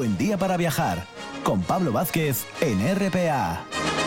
buen día para viajar, con Pablo Vázquez en RPA.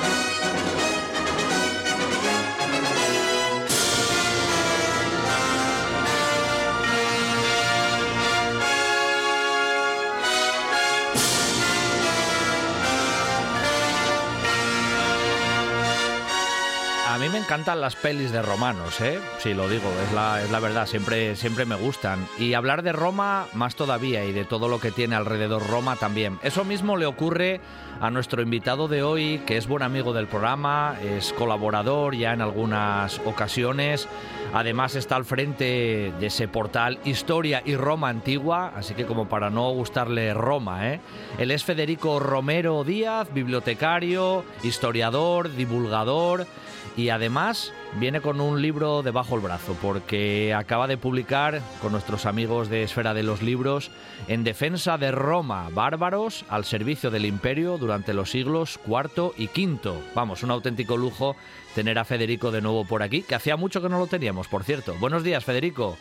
A mí me encantan las pelis de romanos, ¿eh? Sí, lo digo, es la verdad, siempre me gustan. Y hablar de Roma más todavía, y de todo lo que tiene alrededor Roma también. Eso mismo le ocurre a nuestro invitado de hoy, que es buen amigo del programa, es colaborador ya en algunas ocasiones. Además está al frente de ese portal Historia y Roma Antigua, así que como para no gustarle Roma, ¿eh? Él es Federico Romero Díaz, bibliotecario, historiador, divulgador, y además viene con un libro debajo del brazo, porque acaba de publicar con nuestros amigos de Esfera de los Libros En defensa de Roma, bárbaros al servicio del imperio durante los siglos IV y V. Vamos, un auténtico lujo tener a Federico de nuevo por aquí, que hacía mucho que no lo teníamos, por cierto. Buenos días, Federico.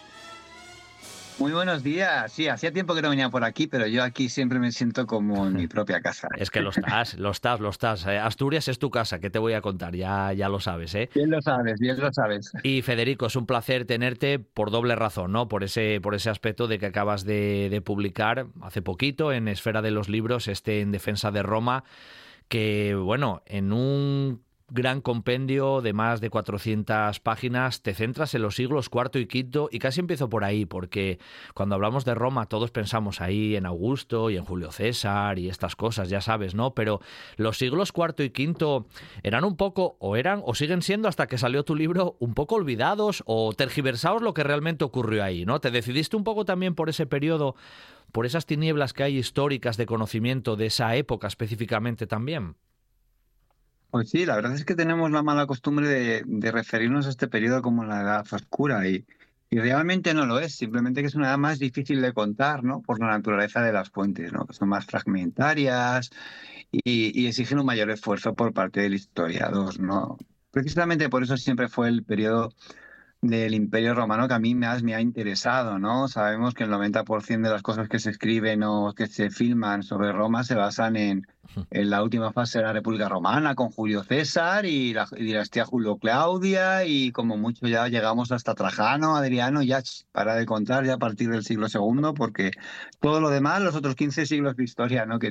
Muy buenos días. Sí, hacía tiempo que no venía por aquí, pero yo aquí siempre me siento como en mi propia casa. Es que lo estás. Asturias es tu casa, ¿qué te voy a contar? Ya lo sabes, ¿eh? Bien lo sabes. Y Federico, es un placer tenerte por doble razón, ¿no? Por ese aspecto de que acabas de publicar hace poquito en Esfera de los Libros, En defensa de Roma, que, bueno, en un gran compendio de más de 400 páginas, te centras en los siglos IV y V, y casi empiezo por ahí, porque cuando hablamos de Roma todos pensamos ahí en Augusto y en Julio César y estas cosas, ya sabes, ¿no? Pero los siglos IV y V eran un poco, o siguen siendo hasta que salió tu libro, un poco olvidados o tergiversados lo que realmente ocurrió ahí, ¿no? ¿Te decidiste un poco también por ese periodo, por esas tinieblas que hay históricas de conocimiento de esa época específicamente también? Pues sí, la verdad es que tenemos la mala costumbre de referirnos a este periodo como la Edad Oscura y realmente no lo es, simplemente que es una edad más difícil de contar, ¿no? Por la naturaleza de las fuentes, ¿no? Que son más fragmentarias y exigen un mayor esfuerzo por parte del historiador, ¿no? Precisamente por eso siempre fue el periodo del Imperio Romano que a mí más me ha interesado, ¿no? Sabemos que el 90% de las cosas que se escriben o que se filman sobre Roma se basan en la última fase de la República Romana, con Julio César y la dinastía Julio-Claudia, y como mucho ya llegamos hasta Trajano, Adriano, ya para de contar ya a partir del siglo II, porque todo lo demás, los otros 15 siglos de historia, ¿no?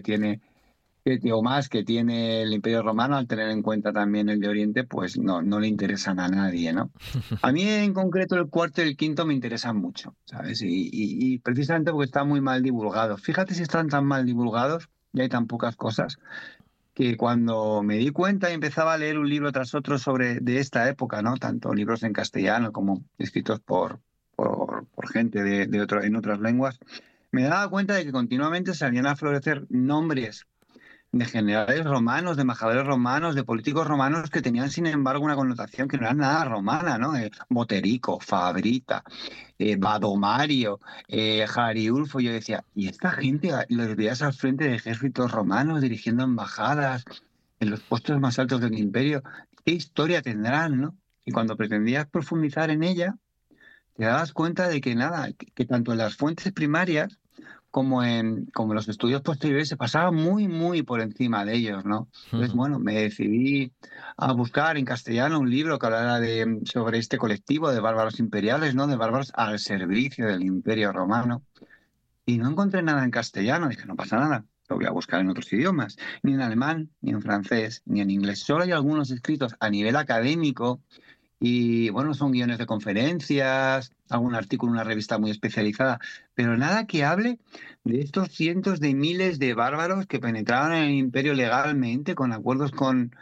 o más que tiene el Imperio Romano, al tener en cuenta también el de Oriente, pues no le interesan a nadie, ¿no? A mí en concreto el cuarto y el quinto me interesan mucho, ¿sabes? Y precisamente porque están muy mal divulgados. Fíjate si están tan mal divulgados y hay tan pocas cosas, que cuando me di cuenta y empezaba a leer un libro tras otro de esta época, ¿no? Tanto libros en castellano como escritos por gente en otras lenguas, me daba cuenta de que continuamente salían a florecer nombres de generales romanos, de embajadores romanos, de políticos romanos que tenían, sin embargo, una connotación que no era nada romana, ¿no? Boterico, Fabrita, Badomario, Jariulfo. Yo decía, ¿y esta gente los veías al frente de ejércitos romanos dirigiendo embajadas en los puestos más altos del imperio? ¿Qué historia tendrán, no? Y cuando pretendías profundizar en ella, te dabas cuenta de que nada, que tanto en las fuentes primarias como los estudios posteriores se pasaba muy, muy por encima de ellos, ¿no? Entonces, bueno, me decidí a buscar en castellano un libro que hablara sobre este colectivo de bárbaros imperiales, ¿no? De bárbaros al servicio del Imperio Romano. Y no encontré nada en castellano. Dije, no pasa nada, lo voy a buscar en otros idiomas. Ni en alemán, ni en francés, ni en inglés. Solo hay algunos escritos a nivel académico. Y bueno, son guiones de conferencias, algún artículo en una revista muy especializada, pero nada que hable de estos cientos de miles de bárbaros que penetraban en el imperio legalmente, con acuerdos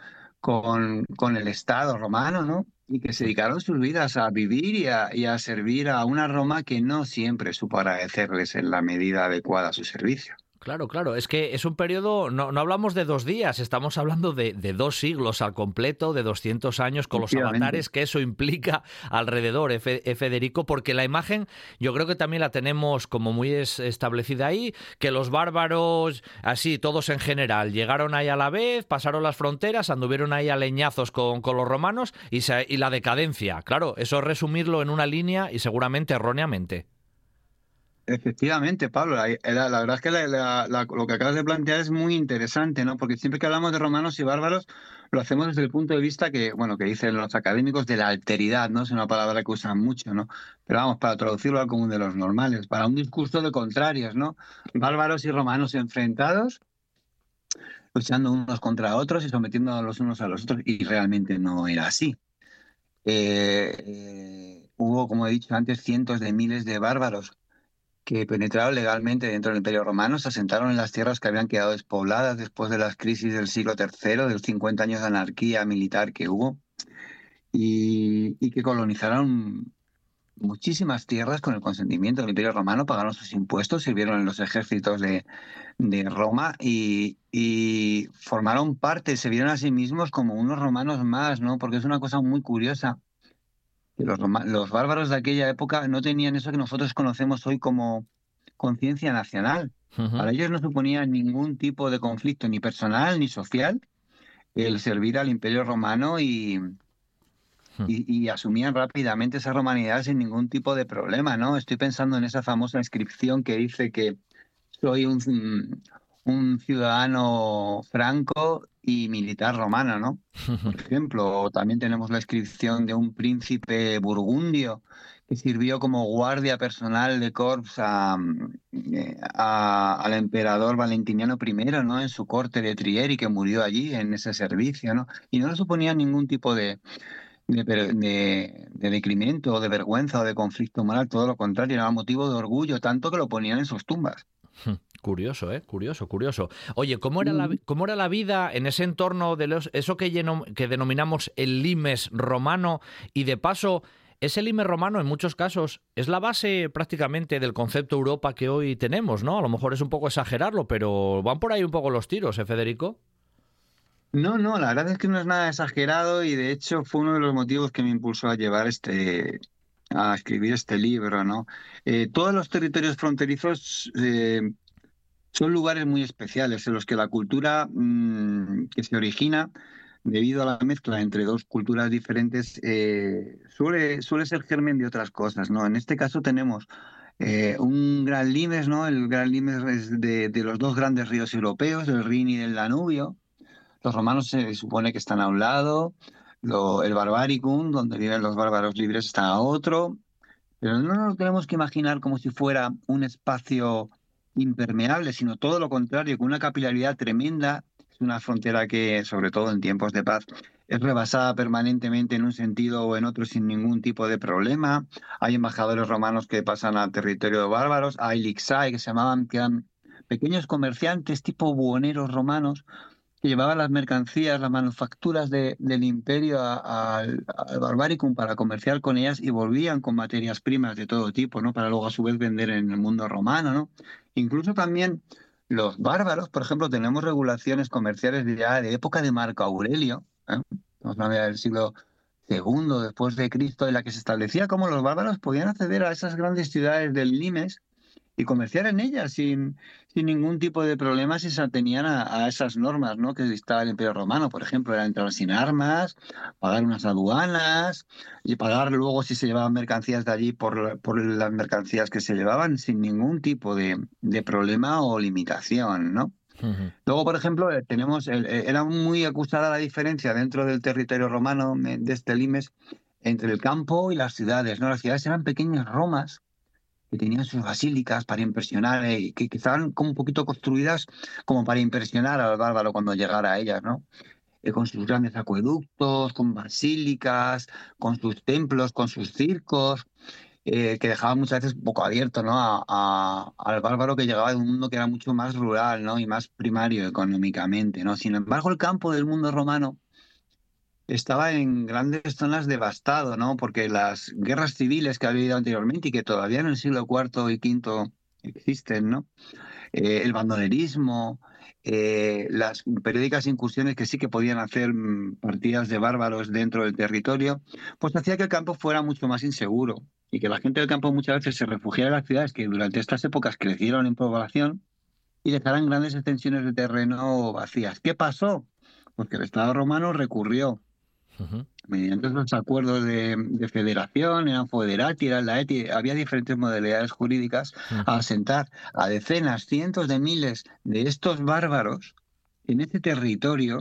con el Estado romano, ¿no? Y que se dedicaron sus vidas a vivir y a servir a una Roma que no siempre supo agradecerles en la medida adecuada su servicio. Claro, es que es un periodo, no hablamos de 2 días, estamos hablando de 2 siglos al completo, de 200 años con los avatares que eso implica alrededor, Federico, porque la imagen yo creo que también la tenemos como muy establecida ahí, que los bárbaros, así todos en general, llegaron ahí a la vez, pasaron las fronteras, anduvieron ahí a leñazos con los romanos y la decadencia, claro, eso es resumirlo en una línea y seguramente erróneamente. Efectivamente, Pablo, la verdad es que lo que acabas de plantear es muy interesante, ¿no? Porque siempre que hablamos de romanos y bárbaros, lo hacemos desde el punto de vista que, bueno, que dicen los académicos de la alteridad, ¿no? Es una palabra que usan mucho, ¿no? Pero vamos, para traducirlo al común de los normales, para un discurso de contrarios, ¿no? Bárbaros y romanos enfrentados, luchando unos contra otros y sometiendo los unos a los otros, y realmente no era así. Hubo, como he dicho antes, cientos de miles de bárbaros que penetraron legalmente dentro del Imperio Romano, se asentaron en las tierras que habían quedado despobladas después de las crisis del siglo III, de los 50 años de anarquía militar que hubo, y que colonizaron muchísimas tierras con el consentimiento del Imperio Romano, pagaron sus impuestos, sirvieron en los ejércitos de Roma y formaron parte, se vieron a sí mismos como unos romanos más, ¿no? Porque es una cosa muy curiosa. Que los bárbaros de aquella época no tenían eso que nosotros conocemos hoy como conciencia nacional. Ujú. Para ellos no suponía ningún tipo de conflicto, ni personal ni social, el servir al Imperio Romano y asumían rápidamente esa romanidad sin ningún tipo de problema, ¿no? Estoy pensando en esa famosa inscripción que dice que soy un ciudadano franco y militar romano, ¿no? Por ejemplo, o también tenemos la inscripción de un príncipe burgundio que sirvió como guardia personal de corps al emperador Valentiniano I, ¿no? En su corte de Trier y que murió allí en ese servicio, ¿no? Y no le suponía ningún tipo de decremento o de vergüenza o de conflicto moral, todo lo contrario, era motivo de orgullo, tanto que lo ponían en sus tumbas. Curioso, ¿eh? Curioso, curioso. Oye, Mm. cómo era la vida en ese entorno de eso que denominamos el limes romano? Y de paso, ese limes romano en muchos casos es la base prácticamente del concepto Europa que hoy tenemos, ¿no? A lo mejor es un poco exagerarlo, pero van por ahí un poco los tiros, ¿eh, Federico? No, no, la verdad es que no es nada exagerado y de hecho fue uno de los motivos que me impulsó a a escribir este libro, ¿no? Todos los territorios fronterizos son lugares muy especiales en los que la cultura que se origina debido a la mezcla entre dos culturas diferentes suele ser germen de otras cosas, ¿no? En este caso tenemos un gran limes, ¿no? El gran limes es de los dos grandes ríos europeos, el Rin y el Danubio. Los romanos se supone que están a un lado, el Barbaricum, donde viven los bárbaros libres, está a otro, pero no nos lo tenemos que imaginar como si fuera un espacio impermeable, sino todo lo contrario, con una capilaridad tremenda. Es una frontera que, sobre todo en tiempos de paz, es rebasada permanentemente en un sentido o en otro sin ningún tipo de problema. Hay embajadores romanos que pasan al territorio de bárbaros, hay lixai, que se llamaban, que eran pequeños comerciantes tipo buhoneros romanos que llevaban las mercancías, las manufacturas del imperio al Barbaricum para comerciar con ellas y volvían con materias primas de todo tipo, ¿no? Para luego a su vez vender en el mundo romano, ¿no? Incluso también los bárbaros, por ejemplo, tenemos regulaciones comerciales ya de época de Marco Aurelio, ¿eh? Estamos hablando del siglo segundo después de Cristo, en la que se establecía cómo los bárbaros podían acceder a esas grandes ciudades del limes y comerciar en ellas sin ningún tipo de problemas si se atenían a esas normas, ¿no? Que dictaba el Imperio Romano, por ejemplo, era entrar sin armas, pagar unas aduanas y pagar luego si se llevaban mercancías de allí por las mercancías que se llevaban sin ningún tipo de problema o limitación, ¿no? Luego, por ejemplo, era muy acusada la diferencia dentro del territorio romano de este limes entre el campo y las ciudades, ¿no? Las ciudades eran pequeñas Romas que tenían sus basílicas para impresionar, que estaban como un poquito construidas como para impresionar al bárbaro cuando llegara a ellas, ¿no? Con sus grandes acueductos, con basílicas, con sus templos, con sus circos, que dejaban muchas veces un poco abierto, ¿no? Al bárbaro que llegaba de un mundo que era mucho más rural, ¿no? Y más primario económicamente, ¿no? Sin embargo, el campo del mundo romano estaba en grandes zonas devastado, ¿no? Porque las guerras civiles que había habido anteriormente y que todavía en el siglo IV y V existen, ¿no? El bandolerismo, las periódicas incursiones que sí que podían hacer partidas de bárbaros dentro del territorio, pues hacía que el campo fuera mucho más inseguro y que la gente del campo muchas veces se refugiara en las ciudades que durante estas épocas crecieron en población y dejaran grandes extensiones de terreno vacías. ¿Qué pasó? Porque el Estado romano recurrió Ujú. Mediante los acuerdos de federación, eran foederati, era laeti, había diferentes modalidades jurídicas Mm. a asentar a decenas, cientos de miles de estos bárbaros en ese territorio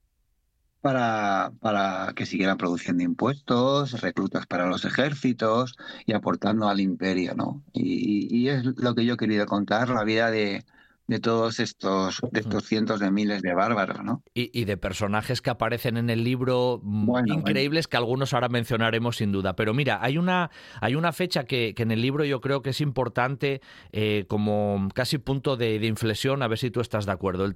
para que siguieran produciendo impuestos, reclutas para los ejércitos y aportando al imperio, ¿no? Y es lo que yo he querido contar, la vida de todos de Mm. estos cientos de miles de bárbaros, ¿no? Y de personajes que aparecen en el libro Bueno. increíbles que algunos ahora mencionaremos sin duda. Pero mira, hay una fecha que en el libro yo creo que es importante como casi punto de inflexión, a ver si tú estás de acuerdo. El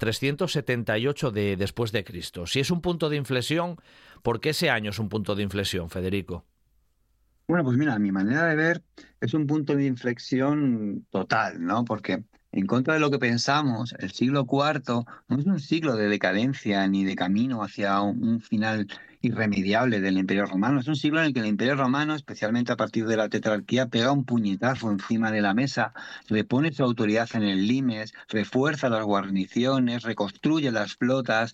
378 después de Cristo. Si es un punto de inflexión, ¿por qué ese año es un punto de inflexión, Federico? Bueno, pues mira, a mi manera de ver es un punto de inflexión total, ¿no? Porque en contra de lo que pensamos, el siglo IV no es un siglo de decadencia ni de camino hacia un final irremediable del Imperio Romano. Es un siglo en el que el Imperio Romano, especialmente a partir de la tetrarquía, pega un puñetazo encima de la mesa, repone su autoridad en el limes, refuerza las guarniciones, reconstruye las flotas,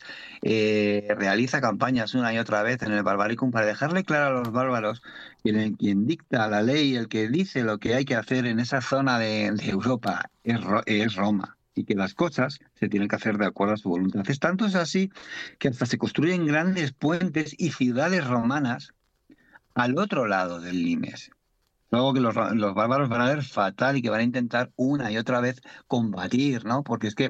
realiza campañas una y otra vez en el Barbaricum para dejarle claro a los bárbaros quien dicta la ley, el que dice lo que hay que hacer en esa zona de Europa es Roma y que las cosas se tienen que hacer de acuerdo a su voluntad. Es tanto es así que hasta se construyen grandes puentes y ciudades romanas al otro lado del Limes. Algo que los bárbaros van a ver fatal y que van a intentar una y otra vez combatir, ¿no? Porque es que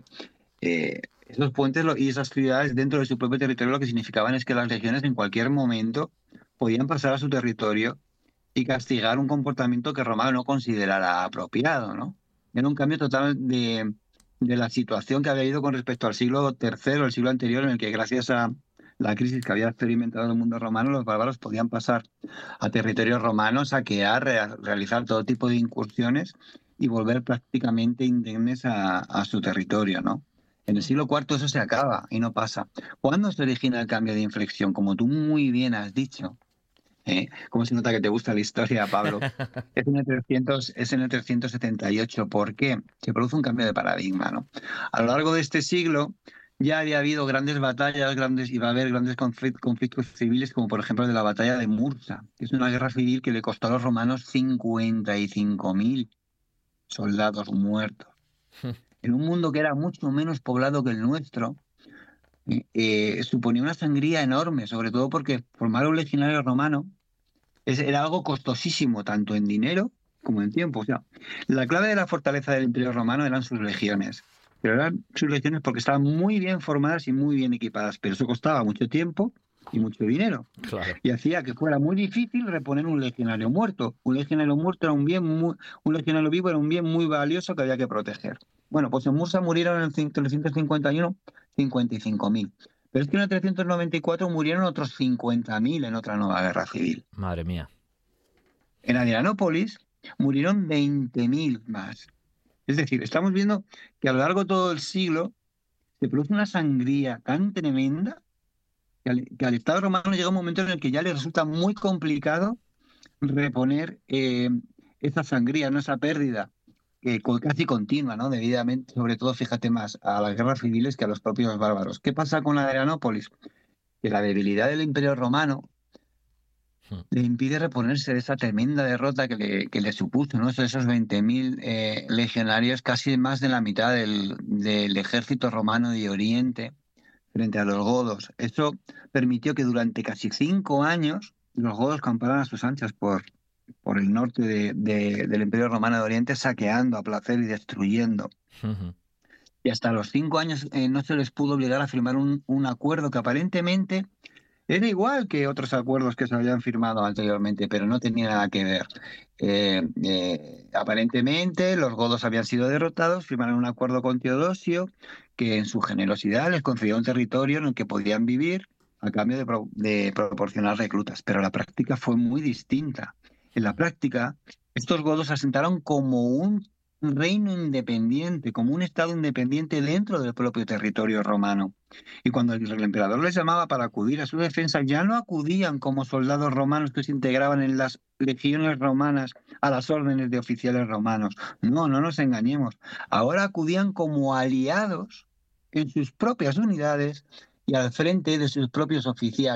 esos puentes y esas ciudades dentro de su propio territorio lo que significaban es que las legiones en cualquier momento podían pasar a su territorio y castigar un comportamiento que Roma no considerara apropiado, ¿no? Era un cambio total de la situación que había ido con respecto al siglo III, el siglo anterior, en el que gracias a la crisis que había experimentado el mundo romano, los bárbaros podían pasar a territorios romanos, saquear, realizar todo tipo de incursiones y volver prácticamente indemnes a su territorio, ¿no? En el siglo IV eso se acaba y no pasa. ¿Cuándo se origina el cambio de inflexión? Como tú muy bien has dicho, ¿cómo se nota que te gusta la historia, Pablo? Es en el 378. ¿Por qué? Se produce un cambio de paradigma, ¿no? A lo largo de este siglo ya había habido grandes batallas, y va a haber grandes conflictos civiles, como por ejemplo el de la batalla de Mursa, que es una guerra civil que le costó a los romanos 55.000 soldados muertos. En un mundo que era mucho menos poblado que el nuestro, suponía una sangría enorme, sobre todo porque formar un legionario romano era algo costosísimo, tanto en dinero como en tiempo. O sea, la clave de la fortaleza del Imperio Romano eran sus legiones. Pero eran sus legiones porque estaban muy bien formadas y muy bien equipadas. Pero eso costaba mucho tiempo y mucho dinero. Claro. Y hacía que fuera muy difícil reponer un legionario muerto. Un legionario muerto era un legionario vivo era un bien muy valioso que había que proteger. Bueno, pues en Mursa murieron en el 351 55.000. Pero es que en el 394 murieron otros 50.000 en otra nueva guerra civil. Madre mía. En Adrianópolis murieron 20.000 más. Es decir, estamos viendo que a lo largo de todo el siglo se produce una sangría tan tremenda que al Estado romano llega un momento en el que ya le resulta muy complicado reponer esa sangría, ¿no? Esa pérdida casi continua, ¿no? Debidamente, sobre todo, fíjate más a las guerras civiles que a los propios bárbaros. ¿Qué pasa con Adrianópolis? Que la debilidad del Imperio Romano le impide reponerse de esa tremenda derrota que le supuso, ¿no? Esos 20.000 legionarios, casi más de la mitad del ejército romano de Oriente frente a los godos. Eso permitió que durante casi 5 años los godos camparan a sus anchas por el norte del Imperio Romano de Oriente, saqueando a placer y destruyendo. Y hasta los 5 años no se les pudo obligar a firmar un acuerdo que aparentemente era igual que otros acuerdos que se habían firmado anteriormente, pero no tenía nada que ver. Aparentemente, los godos habían sido derrotados, firmaron un acuerdo con Teodosio, que en su generosidad les concedió un territorio en el que podían vivir a cambio de proporcionar reclutas. Pero la práctica fue muy distinta. En la práctica, estos godos se asentaron como un reino independiente, como un estado independiente dentro del propio territorio romano. Y cuando el emperador les llamaba para acudir a su defensa, ya no acudían como soldados romanos que se integraban en las legiones romanas a las órdenes de oficiales romanos. No, no nos engañemos. Ahora acudían como aliados en sus propias unidades y al frente de sus propios oficiales,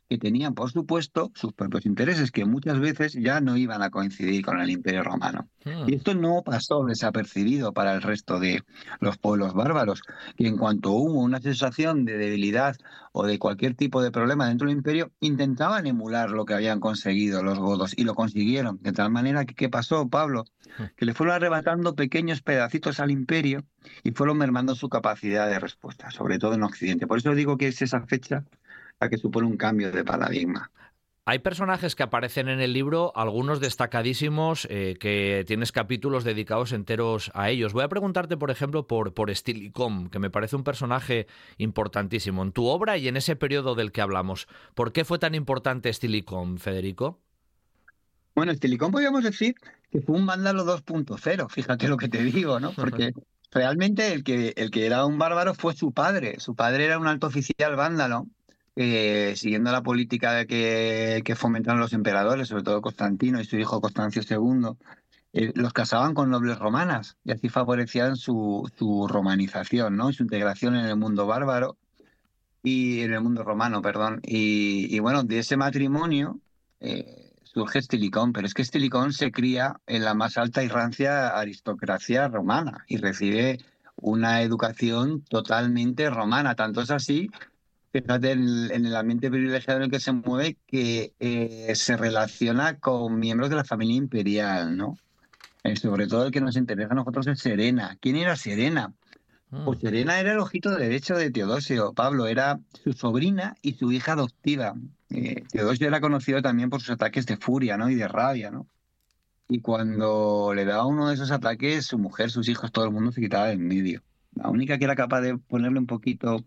que tenían, por supuesto, sus propios intereses, que muchas veces ya no iban a coincidir con el Imperio Romano. Y esto no pasó desapercibido para el resto de los pueblos bárbaros, que en cuanto hubo una sensación de debilidad o de cualquier tipo de problema dentro del imperio, intentaban emular lo que habían conseguido los godos y lo consiguieron. De tal manera que, ¿qué pasó, Pablo? Que le fueron arrebatando pequeños pedacitos al imperio y fueron mermando su capacidad de respuesta, sobre todo en Occidente. Por eso digo que es esa fecha la que supone un cambio de paradigma. Hay personajes que aparecen en el libro, algunos destacadísimos, que tienes capítulos dedicados enteros a ellos. Voy a preguntarte, por ejemplo, por Stilicón, que me parece un personaje importantísimo en tu obra y en ese periodo del que hablamos. ¿Por qué fue tan importante Stilicón, Federico? Bueno, Estilicón podríamos decir que fue un vándalo 2.0, fíjate lo que te digo, ¿no? Porque realmente el que era un bárbaro fue su padre. Su padre era un alto oficial vándalo, siguiendo la política que fomentaron los emperadores, sobre todo Constantino y su hijo Constancio II, los casaban con nobles romanas y así favorecían su romanización, ¿no? Y su integración en el mundo bárbaro y en el mundo romano, perdón. Y bueno, de ese matrimonio surge Estilicón, pero es que Estilicón se cría en la más alta y rancia aristocracia romana y recibe una educación totalmente romana. Tanto es así, fíjate, en el ambiente privilegiado en el que se mueve, que se relaciona con miembros de la familia imperial, ¿no? Sobre todo el que nos interesa a nosotros es Serena. ¿Quién era Serena? Pues Serena era el ojito derecho de Teodosio. Pablo era su sobrina y su hija adoptiva. Teodosio era conocido también por sus ataques de furia, ¿no? Y de rabia, ¿no? Y cuando le daba uno de esos ataques, su mujer, sus hijos, todo el mundo se quitaba de en medio. La única que era capaz de ponerle un poquito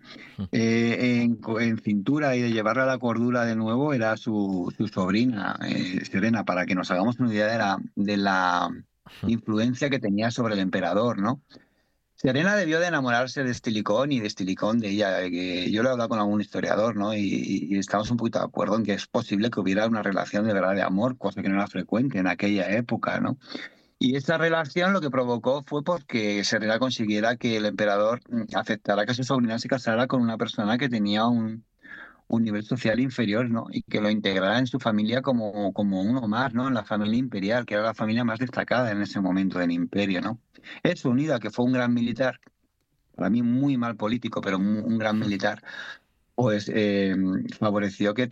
en cintura y de llevarle a la cordura de nuevo era su sobrina, Serena, para que nos hagamos una idea de la influencia que tenía sobre el emperador, ¿no? Serena debió de enamorarse de Estilicón y de Estilicón de ella. Que yo lo he hablado con algún historiador, ¿no? Y estamos un poquito de acuerdo en que es posible que hubiera una relación de verdad de amor, cosa que no era frecuente en aquella época, ¿no? Y esa relación lo que provocó fue porque Serena consiguiera que el emperador aceptara que su sobrina se casara con una persona que tenía un nivel social inferior, ¿no? Y que lo integrara en su familia como uno más, ¿no? En la familia imperial, que era la familia más destacada en ese momento del imperio, ¿no? Eso unido a que fue un gran militar, para mí muy mal político, pero un gran militar, pues favoreció que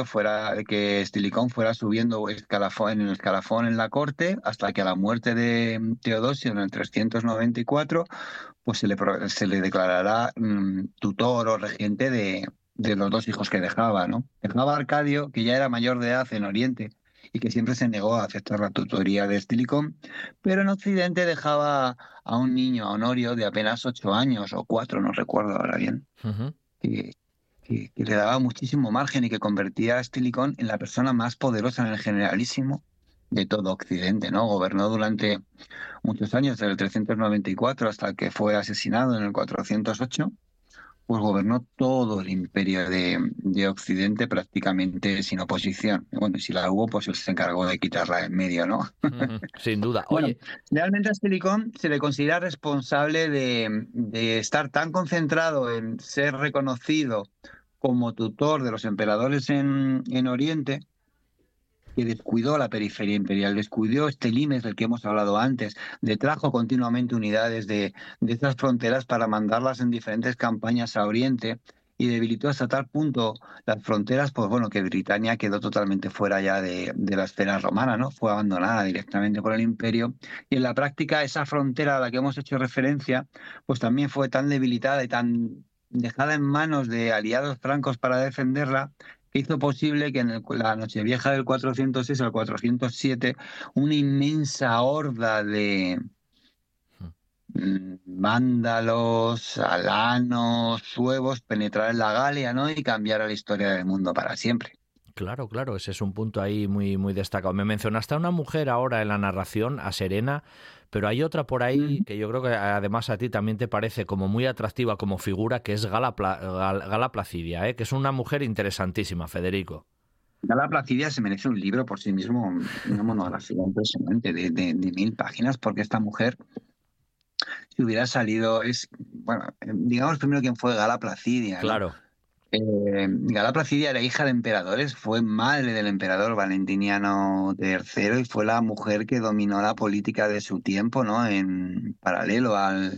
que Estilicón fuera subiendo escalafón en la corte, hasta que a la muerte de Teodosio en el 394, pues se le declarará tutor o regente de los dos hijos que dejaba, ¿no? Dejaba a Arcadio, que ya era mayor de edad en Oriente y que siempre se negó a aceptar la tutoría de Estilicón, pero en Occidente dejaba a un niño, a Honorio, de apenas 8 años o 4, no recuerdo ahora bien, que, que le daba muchísimo margen y que convertía a Estilicón en la persona más poderosa en el generalísimo de todo Occidente, ¿no? Gobernó durante muchos años, desde el 394 hasta que fue asesinado en el 408, pues gobernó todo el imperio de Occidente prácticamente sin oposición. Bueno, y si la hubo, pues él se encargó de quitarla en medio, ¿no? Sin duda. Bueno, Oye, realmente a Estilicón se le considera responsable de estar tan concentrado en ser reconocido como tutor de los emperadores en Oriente, que descuidó la periferia imperial, descuidó este limes del que hemos hablado antes, detrajo continuamente unidades de estas fronteras para mandarlas en diferentes campañas a Oriente y debilitó hasta tal punto las fronteras, pues bueno, que Britania quedó totalmente fuera ya de la esfera romana, ¿no? Fue abandonada directamente por el imperio y en la práctica esa frontera a la que hemos hecho referencia, pues también fue tan debilitada y tan dejada en manos de aliados francos para defenderla, que hizo posible que en la Nochevieja del 406 al 407 una inmensa horda de vándalos, alanos, suevos penetrara en la Galia, ¿no? Y cambiara la historia del mundo para siempre. claro, claro, ese es un punto ahí muy, muy destacado. Me mencionaste a una mujer ahora en la narración, a Serena, pero hay otra por ahí que yo creo que además a ti también te parece como muy atractiva como figura, que es Gala Placidia, ¿eh? Que es una mujer interesantísima, Federico. La Placidia se merece un libro por sí mismo, una monografía impresionante de 1000 páginas, porque esta mujer, si hubiera salido, bueno, digamos primero quién fue Gala Placidia, ¿no? Claro. Gala Placidia era hija de emperadores, fue madre del emperador Valentiniano III y fue la mujer que dominó la política de su tiempo, ¿no? En paralelo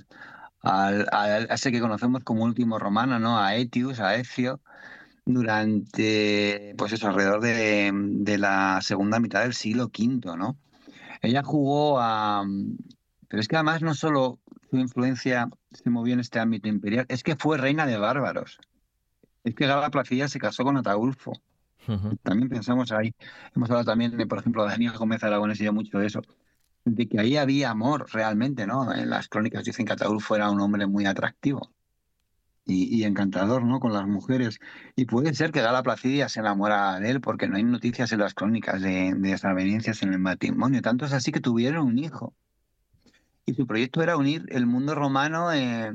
a ese que conocemos como último romano, ¿no? A Etius, a Ezio, durante, pues eso, alrededor de la segunda mitad del siglo V, ¿no? Ella jugó a... Pero es que además no solo su influencia se movió en este ámbito imperial, es que fue reina de bárbaros. Es que Gala Placidia se casó con Ataulfo. Ujú. También pensamos ahí, hemos hablado también de, por ejemplo, Daniel Gómez Aragones y yo mucho de eso, de que ahí había amor realmente, ¿no? En las crónicas dicen que Ataulfo era un hombre muy atractivo y encantador, ¿no? Con las mujeres. Y puede ser que Gala Placidia se enamora de él porque no hay noticias en las crónicas de desavenencias en el matrimonio. Tanto es así que tuvieron un hijo. Y su proyecto era unir el mundo romano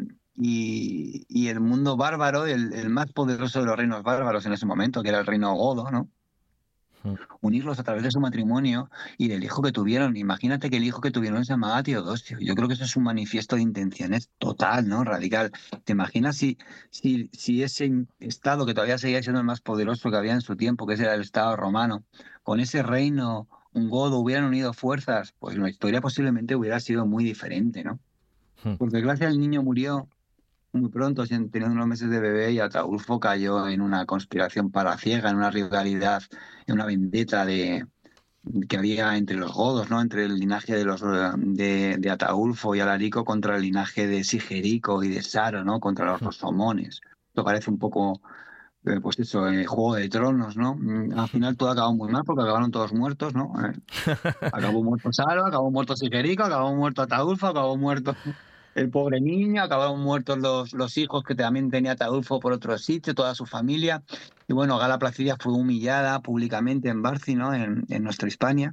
y el mundo bárbaro, el más poderoso de los reinos bárbaros en ese momento, que era el reino godo, ¿no? Unirlos a través de su matrimonio y del hijo que tuvieron. Imagínate que el hijo que tuvieron se llamaba Teodosio. Yo creo que eso es un manifiesto de intenciones total, ¿no? Radical. ¿Te imaginas si ese estado que todavía seguía siendo el más poderoso que había en su tiempo, que era el estado romano, con ese reino, un godo, hubieran unido fuerzas? Pues la historia posiblemente hubiera sido muy diferente, ¿no? Por desgracia, el niño murió muy pronto, teniendo unos meses de bebé, y Ataulfo cayó en una conspiración palaciega, en una rivalidad, en una vendetta que había entre los godos, ¿no? Entre el linaje de Ataulfo y Alarico contra el linaje de Sigerico y de Saro, ¿no? Contra los rosomones. Esto parece un poco, pues eso, Juego de Tronos, ¿no? Al final todo acabó muy mal porque acabaron todos muertos, ¿no? Acabó muerto Saro, acabó muerto Sigerico, acabó muerto Ataulfo, acabó muerto el pobre niño, acabaron muertos los hijos que también tenía Ataulfo por otro sitio, toda su familia. Y bueno, Gala Placidia fue humillada públicamente en Barci, ¿no? En nuestra Hispania.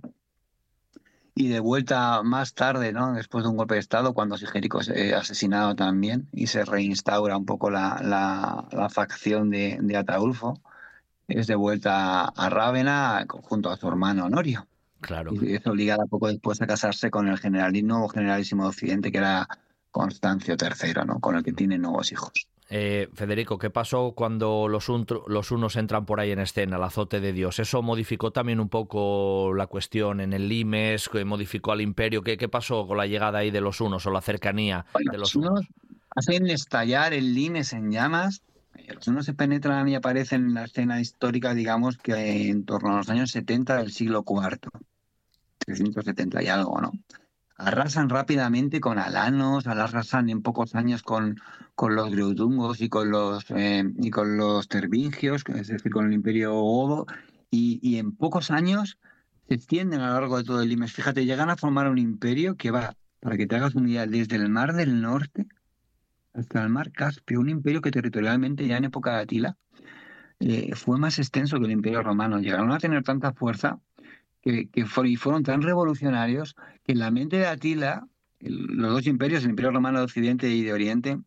Y de vuelta más tarde, ¿no? Después de un golpe de Estado, cuando Sigerico es asesinado también y se reinstaura un poco la facción de Ataulfo, es de vuelta a Rávena junto a su hermano Honorio. Claro. Y es obligada poco después a casarse con el nuevo generalísimo de Occidente, que era Constancio III, ¿no? Con el que tiene nuevos hijos. Federico, ¿qué pasó cuando los hunos entran por ahí en escena, el azote de Dios? ¿Eso modificó también un poco la cuestión en el limes? ¿Que modificó al imperio? ¿Qué pasó con la llegada ahí de los hunos o la cercanía Bueno, de los los unos hunos? hacen estallar el limes en llamas. Los unos se penetran y aparecen en la escena histórica, digamos, que en torno a los años 70 del siglo IV, 370 y algo, ¿no? Arrasan rápidamente con alanos, arrasan en pocos años con los greutungos y con los tervingios, es decir, con el imperio godo, y en pocos años se extienden a lo largo de todo el limes. Fíjate, llegan a formar un imperio que va, para que te hagas una idea, desde el Mar del Norte hasta el Mar Caspio, un imperio que territorialmente ya en época de Atila fue más extenso que el imperio romano. Llegaron a tener tanta fuerza y fueron tan revolucionarios que en la mente de Atila, los dos imperios, el Imperio Romano de Occidente y de Oriente,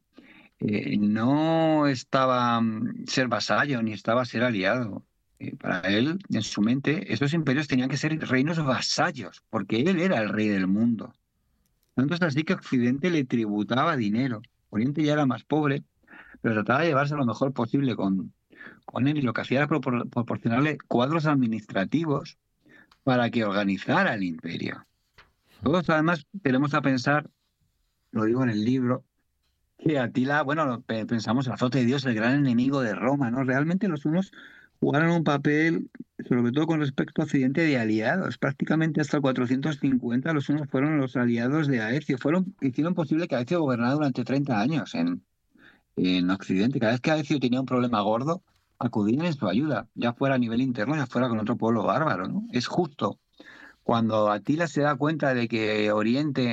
no estaba ser vasallo ni estaba ser aliado. Para él, en su mente, esos imperios tenían que ser reinos vasallos, porque él era el rey del mundo. Tanto es así que Occidente le tributaba dinero. Oriente ya era más pobre, pero trataba de llevarse lo mejor posible con él, y lo que hacía era proporcionarle cuadros administrativos para que organizara el imperio. Todos además tenemos a pensar, lo digo en el libro, que Atila, bueno, pensamos el azote de Dios, el gran enemigo de Roma, ¿no? Realmente los unos jugaron un papel, sobre todo con respecto a Occidente, de aliados. Prácticamente hasta el 450 los unos fueron los aliados de Aecio. Hicieron posible que Aecio gobernara durante 30 años en Occidente. Cada vez que Aecio tenía un problema gordo, acudían en su ayuda, ya fuera a nivel interno, ya fuera con otro pueblo bárbaro, ¿no? Es justo cuando Atila se da cuenta de que Oriente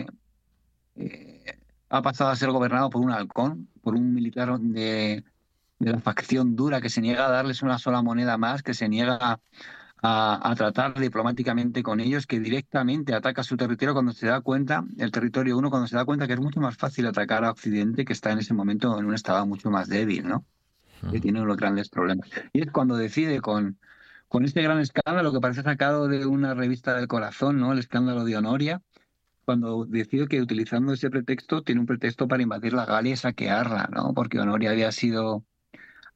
ha pasado a ser gobernado por un halcón, por un militar de la facción dura que se niega a darles una sola moneda más, que se niega a tratar diplomáticamente con ellos, que directamente ataca su territorio cuando se da cuenta, el territorio uno, cuando se da cuenta que es mucho más fácil atacar a Occidente, que está en ese momento en un estado mucho más débil, ¿no? Que tiene unos grandes problemas. Y es cuando decide con este gran escándalo que parece sacado de una revista del corazón, ¿no? El escándalo de Honoria, cuando decide que utilizando ese pretexto tiene un pretexto para invadir la Galia y saquearla, ¿no? Porque Honoria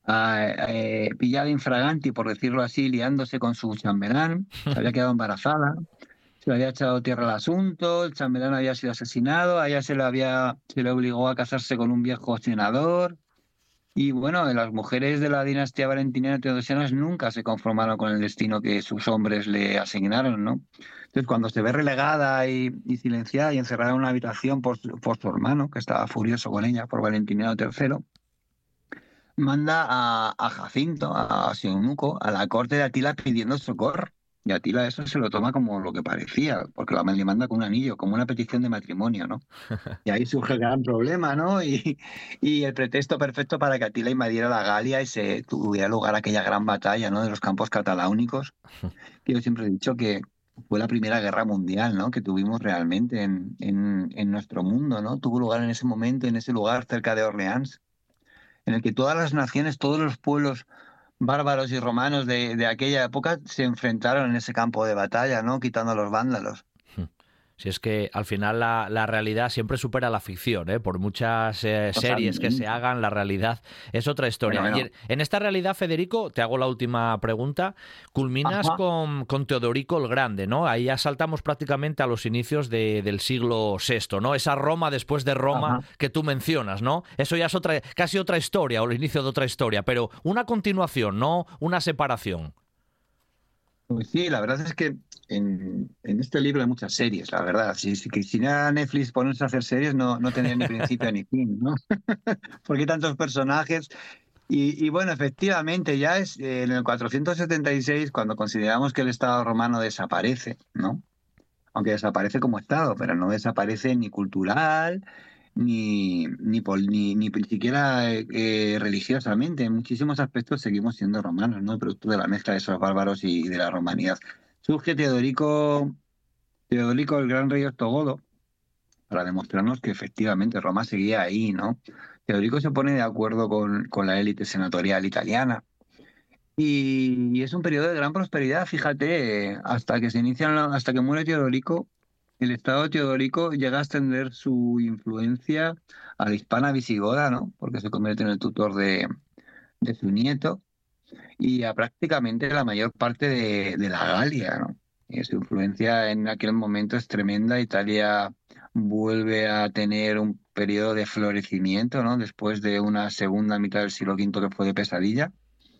pillada infraganti, por decirlo así, liándose con su chambelán, se había quedado embarazada, se le había echado tierra al asunto, el chambelán había sido asesinado, a ella se le obligó a casarse con un viejo senador. Y bueno, las mujeres de la dinastía valentiniana y teodosianas nunca se conformaron con el destino que sus hombres le asignaron, ¿no? Entonces, cuando se ve relegada y silenciada y encerrada en una habitación por su hermano, que estaba furioso con ella, por Valentiniano III, manda a Jacinto, a su eunuco, a la corte de Atila pidiendo socorro. Y Atila eso se lo toma como lo que parecía, porque le manda con un anillo, como una petición de matrimonio, ¿no? Y ahí surge el gran problema, ¿no? Y el pretexto perfecto para que Atila invadiera la Galia y se tuviera lugar aquella gran batalla, ¿no? De los campos cataláunicos. Que yo siempre he dicho que fue la primera guerra mundial, ¿no? Que tuvimos realmente en nuestro mundo, ¿no? Tuvo lugar en ese momento, en ese lugar cerca de Orleans, en el que todas las naciones, todos los pueblos bárbaros y romanos de aquella época se enfrentaron en ese campo de batalla, ¿no? Quitando a los vándalos. Si es que al final la realidad siempre supera la ficción, ¿eh? Por muchas series que se hagan, la realidad es otra historia. Bueno. Y en esta realidad, Federico, te hago la última pregunta, culminas con Teodorico el Grande, ¿no? Ahí ya saltamos prácticamente a los inicios del siglo VI, ¿no? Esa Roma después de Roma que tú mencionas, ¿no? Eso ya es casi otra historia, o el inicio de otra historia, pero una continuación, no una separación. Pues sí, la verdad es que en este libro hay muchas series, la verdad. Si quisiera Netflix ponerse a hacer series, no tendría ni principio ni fin, ¿no? Porque hay tantos personajes. Y bueno, efectivamente, ya es en el 476 cuando consideramos que el Estado romano desaparece, ¿no? Aunque desaparece como Estado, pero no desaparece ni cultural, ni siquiera religiosamente. En muchísimos aspectos seguimos siendo romanos, ¿no? Producto de la mezcla de esos bárbaros y de la romanidad. Surge Teodorico el gran rey ostrogodo para demostrarnos que efectivamente Roma seguía ahí, ¿no? Teodorico se pone de acuerdo con la élite senatorial italiana. Y es un periodo de gran prosperidad, fíjate, hasta que muere Teodorico, el estado de Teodorico llega a extender su influencia a la hispana visigoda, ¿no? Porque se convierte en el tutor de su nieto y a prácticamente la mayor parte de la Galia, ¿no? Y su influencia en aquel momento es tremenda. Italia vuelve a tener un periodo de florecimiento, ¿no? Después de una segunda mitad del siglo V que fue de pesadilla.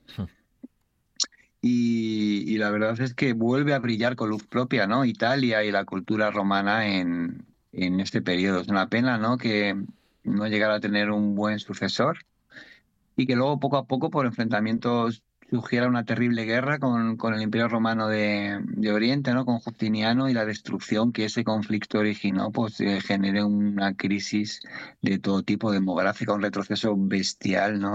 Y la verdad es que vuelve a brillar con luz propia, ¿no? Italia y la cultura romana en este periodo. Es una pena, ¿no? Que no llegara a tener un buen sucesor y que luego poco a poco por enfrentamientos surgiera una terrible guerra con el Imperio Romano de Oriente, ¿no? Con Justiniano, y la destrucción que ese conflicto originó, pues genere una crisis de todo tipo demográfica, un retroceso bestial, ¿no?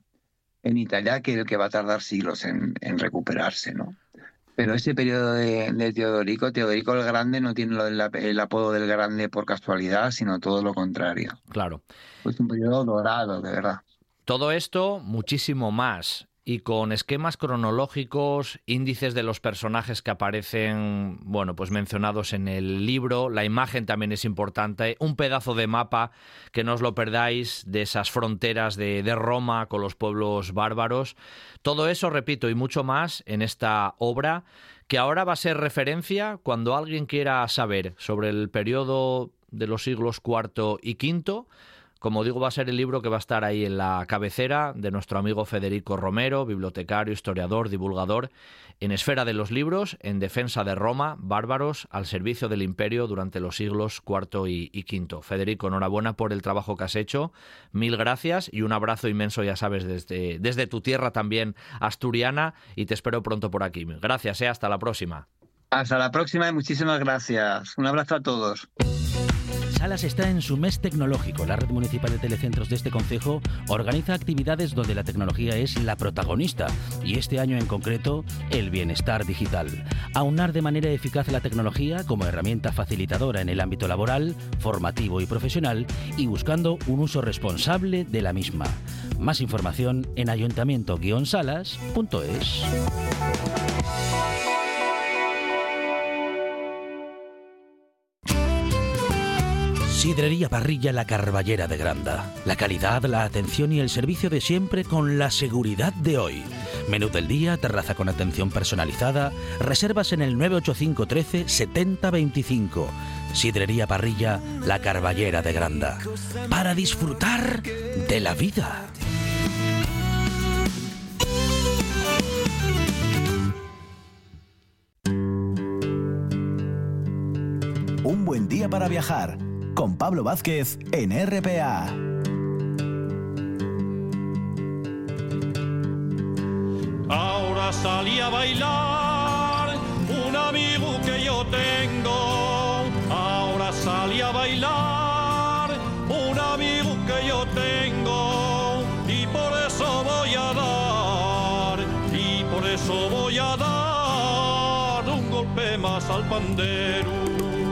En Italia, que va a tardar siglos en recuperarse, ¿no? Pero ese periodo de Teodorico el Grande no tiene el apodo del Grande por casualidad, sino todo lo contrario. Claro. Pues un periodo dorado, de verdad. Todo esto, muchísimo más. Y con esquemas cronológicos, índices de los personajes que aparecen, bueno, pues mencionados en el libro. La imagen también es importante. Un pedazo de mapa, que no os lo perdáis, de esas fronteras de Roma con los pueblos bárbaros. Todo eso, repito, y mucho más en esta obra, que ahora va a ser referencia cuando alguien quiera saber sobre el periodo de los siglos IV y V. Como digo, va a ser el libro que va a estar ahí en la cabecera de nuestro amigo Federico Romero, bibliotecario, historiador, divulgador, en Esfera de los Libros, en defensa de Roma, bárbaros, al servicio del imperio durante los siglos IV y V. Federico, enhorabuena por el trabajo que has hecho, mil gracias y un abrazo inmenso, ya sabes, desde tu tierra también asturiana, y te espero pronto por aquí. Gracias, hasta la próxima. Hasta la próxima y muchísimas gracias. Un abrazo a todos. Salas está en su mes tecnológico. La Red Municipal de Telecentros de este concejo organiza actividades donde la tecnología es la protagonista, y este año en concreto, el bienestar digital. Aunar de manera eficaz la tecnología como herramienta facilitadora en el ámbito laboral, formativo y profesional, y buscando un uso responsable de la misma. Más información en ayuntamiento-salas.es. Sidrería Parrilla La Carballera de Granda. La calidad, la atención y el servicio de siempre con la seguridad de hoy. Menú del día, terraza con atención personalizada. Reservas en el 985 13 70 25. Sidrería Parrilla La Carballera de Granda. Para disfrutar de la vida. Un buen día para viajar con Pablo Vázquez en RPA. Ahora salí a bailar un amigo que yo tengo. Ahora salí a bailar un amigo que yo tengo. Y por eso voy a dar, y por eso voy a dar un golpe más al pandero.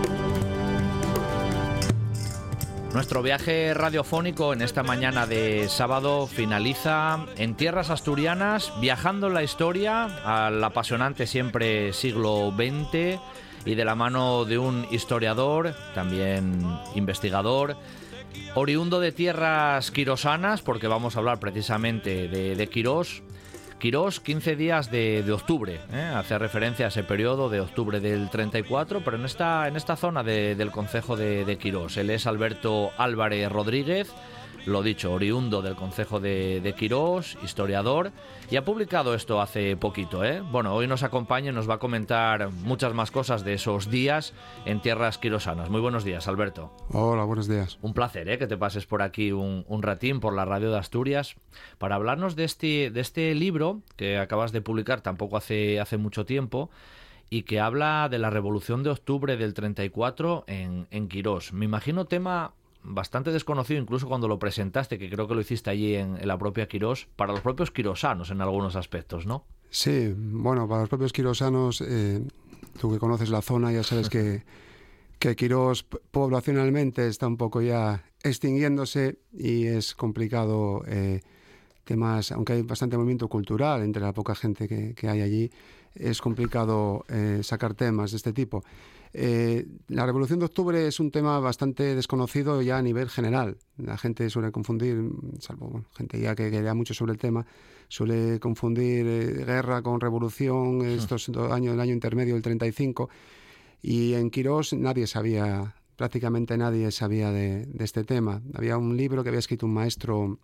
Nuestro viaje radiofónico en esta mañana de sábado finaliza en tierras asturianas, viajando en la historia al apasionante siempre siglo XX y de la mano de un historiador, también investigador, oriundo de tierras quirosanas, porque vamos a hablar precisamente de Quirós. Quirós, 15 días de octubre, hace referencia a ese periodo de octubre del 34, pero en esta zona del concejo de Quirós. Él es Alberto Álvarez Rodríguez, lo dicho, oriundo del concejo de Quirós, historiador, y ha publicado esto hace poquito. Bueno, hoy nos acompaña y nos va a comentar muchas más cosas de esos días en tierras quirosanas. Muy buenos días, Alberto. Hola, buenos días. Un placer que te pases por aquí un ratín por la radio de Asturias para hablarnos de este libro que acabas de publicar tampoco hace mucho tiempo y que habla de la Revolución de Octubre del 34 en Quirós. Me imagino tema bastante desconocido incluso cuando lo presentaste, que creo que lo hiciste allí en la propia Quirós, para los propios quirosanos en algunos aspectos, ¿no? Sí, bueno, para los propios quirosanos, tú que conoces la zona ya sabes que Quirós poblacionalmente está un poco ya extinguiéndose y es complicado temas, aunque hay bastante movimiento cultural entre la poca gente que hay allí, es complicado sacar temas de este tipo. La Revolución de Octubre es un tema bastante desconocido ya a nivel general. La gente suele confundir, salvo gente ya que lea mucho sobre el tema, suele confundir guerra con revolución, estos 2 años, el año intermedio del 35, y en Quirós prácticamente nadie sabía de este tema. Había un libro que había escrito un maestro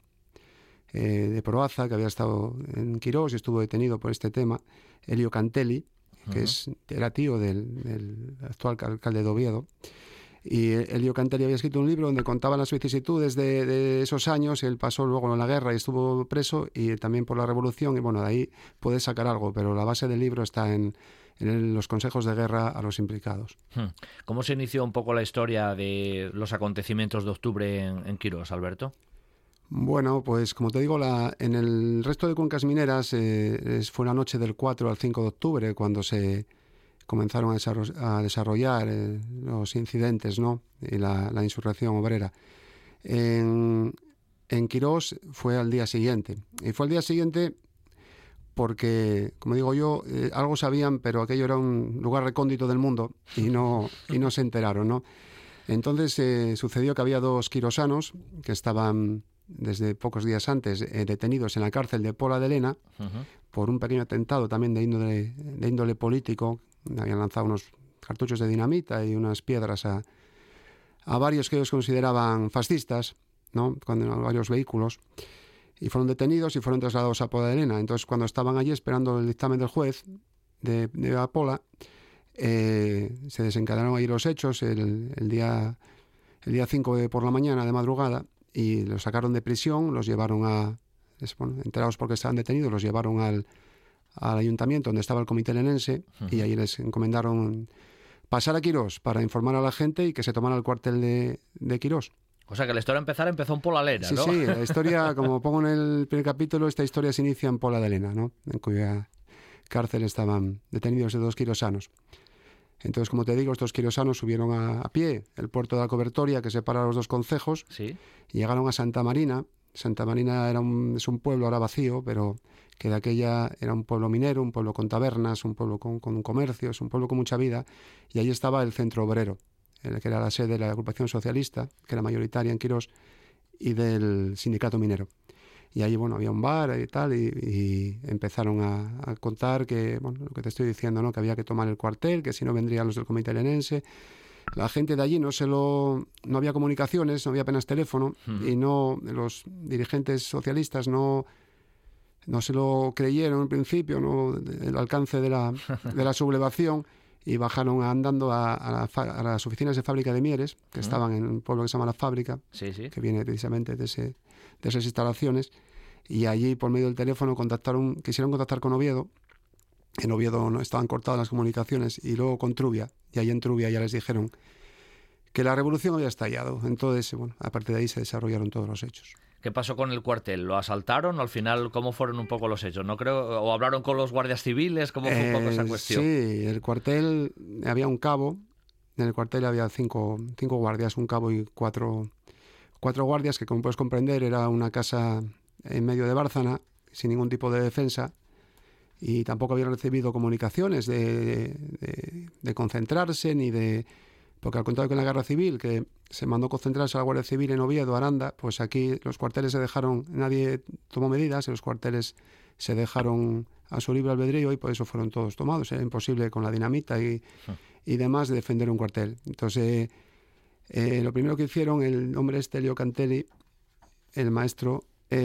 de Proaza, que había estado en Quirós y estuvo detenido por este tema, Elio Cantelli, que era tío del actual alcalde de Oviedo. Y Elio Cantelli había escrito un libro donde contaban las vicisitudes de esos años. Él pasó luego en la guerra y estuvo preso, y también por la revolución, y bueno, de ahí puedes sacar algo, pero la base del libro está en los consejos de guerra a los implicados. ¿Cómo se inició un poco la historia de los acontecimientos de octubre en Quirós, Alberto? Bueno, pues como te digo, en el resto de cuencas mineras fue la noche del 4 al 5 de octubre cuando se comenzaron a desarrollar los incidentes, ¿no? Y la insurrección obrera. En Quirós fue al día siguiente. Y fue al día siguiente porque, como digo yo, algo sabían, pero aquello era un lugar recóndito del mundo y no se enteraron, ¿no? Entonces sucedió que había 2 quirosanos que estaban desde pocos días antes detenidos en la cárcel de Pola de Lena por un pequeño atentado también de índole político. Habían lanzado unos cartuchos de dinamita y unas piedras a varios que ellos consideraban fascistas, ¿no? A varios vehículos, y fueron detenidos y fueron trasladados a Pola de Lena. Entonces, cuando estaban allí esperando el dictamen del juez de Pola, se desencadenaron ahí los hechos el día 5 por la mañana, de madrugada, y los sacaron de prisión, los llevaron enterados porque estaban detenidos, los llevaron al ayuntamiento donde estaba el comité lenense, y ahí les encomendaron pasar a Quirós para informar a la gente y que se tomara el cuartel de Quirós. O sea que la historia empezó en Pola de Lena, ¿no? Sí, la historia, como pongo en el primer capítulo, esta historia se inicia en Pola de Lena, ¿no? En cuya cárcel estaban detenidos 2 quirosanos. Entonces, como te digo, estos quirosanos subieron a pie el puerto de la Cobertoria, que separa los 2 concejos, ¿sí? Y llegaron a Santa Marina. Santa Marina es un pueblo ahora vacío, pero que de aquella era un pueblo minero, un pueblo con tabernas, un pueblo con comercios, un pueblo con mucha vida, y ahí estaba el centro obrero. que era la sede de la agrupación socialista, que era mayoritaria en Quirós, y del sindicato minero. Y ahí, bueno, había un bar y tal, y empezaron a contar que, bueno, lo que te estoy diciendo, ¿no? Que había que tomar el cuartel, que si no vendrían los del comité helenense. La gente de allí no había comunicaciones, no había apenas teléfono, y los dirigentes socialistas no se lo creyeron en principio, ¿no? El alcance de la sublevación, y bajaron andando a las oficinas de fábrica de Mieres, que estaban en un pueblo que se llama La Fábrica, que viene precisamente de esas instalaciones, y allí por medio del teléfono quisieron contactar con Oviedo. En Oviedo no estaban cortadas las comunicaciones, y luego con Trubia, y ahí en Trubia ya les dijeron que la revolución había estallado. Entonces, bueno, a partir de ahí se desarrollaron todos los hechos. ¿Qué pasó con el cuartel? ¿Lo asaltaron? ¿Al final cómo fueron un poco los hechos? No creo, ¿o hablaron con los guardias civiles? ¿Cómo fue un poco esa cuestión? Sí, el cuartel, había un cabo. En el cuartel había cinco guardias, un cabo y cuatro guardias, que como puedes comprender era una casa en medio de Bárcena, sin ningún tipo de defensa, y tampoco habían recibido comunicaciones de concentrarse, ni de... Porque al contrario que en la Guerra Civil, que se mandó concentrarse a la Guardia Civil en Oviedo, Aranda, pues aquí los cuarteles se dejaron, nadie tomó medidas, y los cuarteles se dejaron a su libre albedrío, y por eso fueron todos tomados. Era imposible con la dinamita y demás de defender un cuartel. Entonces, lo primero que hicieron, el hombre Leo Cantelli, el maestro,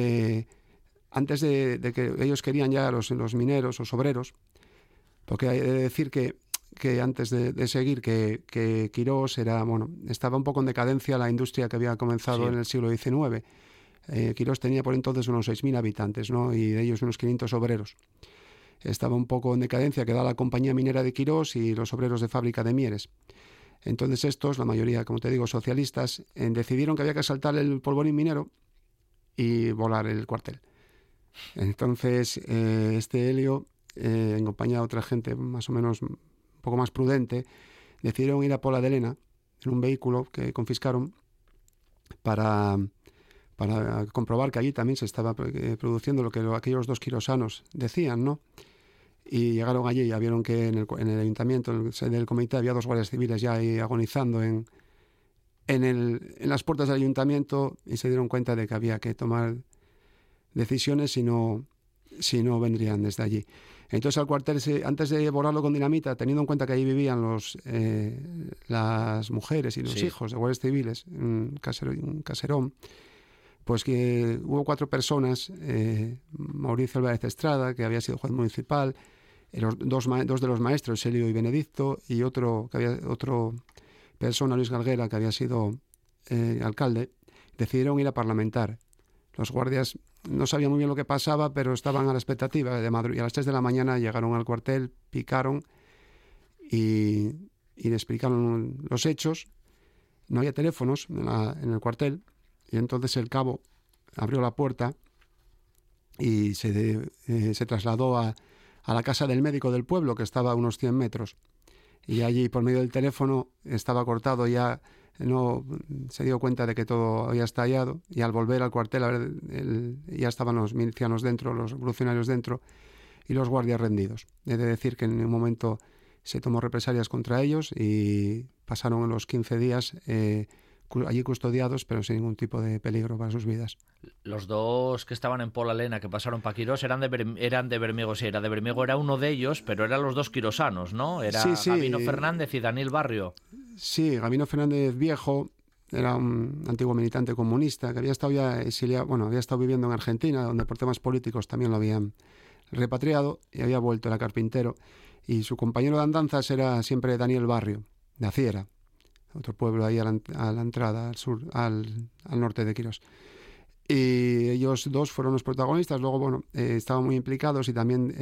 antes de que ellos querían ya los mineros, los obreros, porque hay de decir que antes de seguir, que Quirós estaba un poco en decadencia la industria que había comenzado en el siglo XIX. Quirós tenía por entonces unos 6.000 habitantes, ¿no? Y de ellos unos 500 obreros. Estaba un poco en decadencia, quedaba la compañía minera de Quirós y los obreros de fábrica de Mieres. Entonces estos, la mayoría, como te digo, socialistas, decidieron que había que asaltar el polvorín minero y volar el cuartel. Entonces Helio, en compañía de otra gente más o menos un poco más prudente, decidieron ir a Pola de Lena en un vehículo que confiscaron para comprobar que allí también se estaba produciendo lo que aquellos dos quirosanos decían, ¿no? Y llegaron allí y ya vieron que en el ayuntamiento, en el comité, había dos guardias civiles ya ahí agonizando en las puertas del ayuntamiento, y se dieron cuenta de que había que tomar decisiones si no vendrían desde allí. Entonces al cuartel, antes de volarlo con dinamita, teniendo en cuenta que allí vivían las mujeres y los hijos de guardias civiles, un caserón, pues que hubo 4 personas, Mauricio Álvarez Estrada, que había sido juez municipal, dos de los maestros, Elio y Benedicto, y otro persona, Luis Galguera, que había sido alcalde, decidieron ir a parlamentar. Los guardias no sabían muy bien lo que pasaba, pero estaban a la expectativa de madrugada, y a las 3 de la mañana llegaron al cuartel, picaron y le explicaron los hechos. No había teléfonos en el cuartel, y entonces el cabo abrió la puerta y se trasladó a la casa del médico del pueblo, que estaba a unos 100 metros. Y allí, por medio del teléfono, estaba cortado ya. No se dio cuenta de que todo había estallado, y al volver al cuartel ya estaban los milicianos dentro, los revolucionarios dentro, y los guardias rendidos. He de decir que en un momento se tomó represalias contra ellos y pasaron los 15 días allí custodiados, pero sin ningún tipo de peligro para sus vidas. Los dos que estaban en Pola Lena, que pasaron para Quirós, eran de Bermego. Sí, era de Bermego, era uno de ellos, pero eran los dos quirosanos, ¿no? Era Gabino Fernández y Daniel Barrio. Sí, Gabino Fernández Viejo era un antiguo militante comunista que había estado ya exiliado, había estado viviendo en Argentina, donde por temas políticos también lo habían repatriado, y había vuelto, era carpintero, y su compañero de andanzas era siempre Daniel Barrio, de Aciera, otro pueblo ahí a la entrada, al sur, al norte de Quirós. Y ellos dos fueron los protagonistas. Luego, estaban muy implicados, y también